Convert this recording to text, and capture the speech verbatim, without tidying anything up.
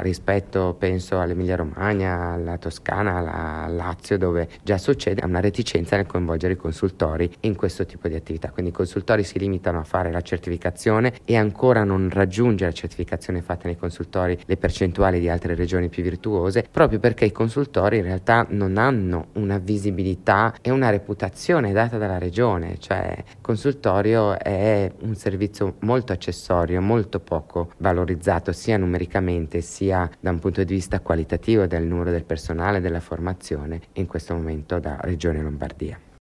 rispetto, penso all'Emilia Romagna, alla Toscana, alla Lazio, dove già succede una reticenza nel coinvolgere i consultori in questo tipo di attività. Quindi i consultori si limitano a fare la certificazione e ancora non raggiunge la certificazione fatta nei consultori le percentuali di altre regioni più virtuose, proprio perché i consultori in realtà non hanno una visibilità e una reputazione data dalla regione. Cioè il consultorio è un servizio molto accessorio, molto poco valorizzato sia numericamente sia da un punto di vista qualitativo del numero del personale, della formazione in questo momento da Regione Lombardia.